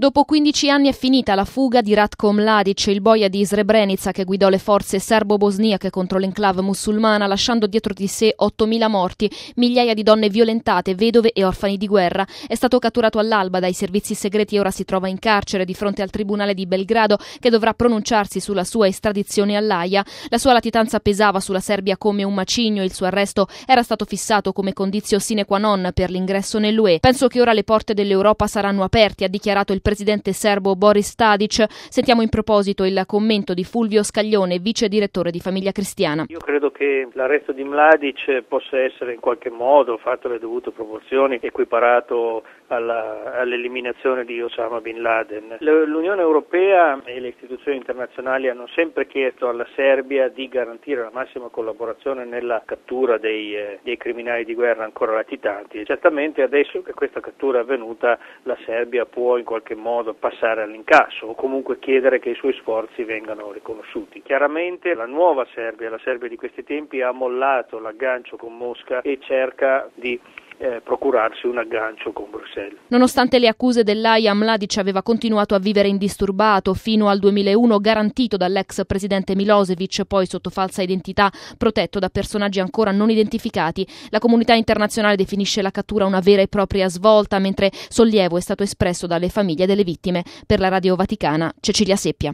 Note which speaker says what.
Speaker 1: Dopo 15 anni è finita la fuga di Ratko Mladic, il boia di Srebrenica che guidò le forze serbo-bosniache contro l'enclave musulmana, lasciando dietro di sé 8.000 morti, migliaia di donne violentate, vedove e orfani di guerra. È stato catturato all'alba dai servizi segreti e ora si trova in carcere di fronte al tribunale di Belgrado che dovrà pronunciarsi sulla sua estradizione all'Aia. La sua latitanza pesava sulla Serbia come un macigno, il suo arresto era stato fissato come condizio sine qua non per l'ingresso nell'UE. Penso che ora le porte dell'Europa saranno aperte, ha dichiarato il presidente serbo Boris Tadic. Sentiamo in proposito il commento di Fulvio Scaglione, vice direttore di Famiglia Cristiana.
Speaker 2: Io credo che l'arresto di Mladic possa essere in qualche modo, fatto le dovute proporzioni, equiparato all'eliminazione di Osama Bin Laden. L'Unione Europea e le istituzioni internazionali hanno sempre chiesto alla Serbia di garantire la massima collaborazione nella cattura dei criminali di guerra ancora latitanti e certamente adesso che questa cattura è avvenuta la Serbia può in qualche modo passare all'incasso o comunque chiedere che i suoi sforzi vengano riconosciuti. Chiaramente la nuova Serbia, la Serbia di questi tempi, ha mollato l'aggancio con Mosca e cerca di procurarsi un aggancio con Bruxelles.
Speaker 1: Nonostante le accuse dell'Aia, Mladic aveva continuato a vivere indisturbato fino al 2001, garantito dall'ex presidente Milosevic, poi sotto falsa identità, protetto da personaggi ancora non identificati. La comunità internazionale definisce la cattura una vera e propria svolta, mentre sollievo è stato espresso dalle famiglie delle vittime. Per la Radio Vaticana, Cecilia Seppia.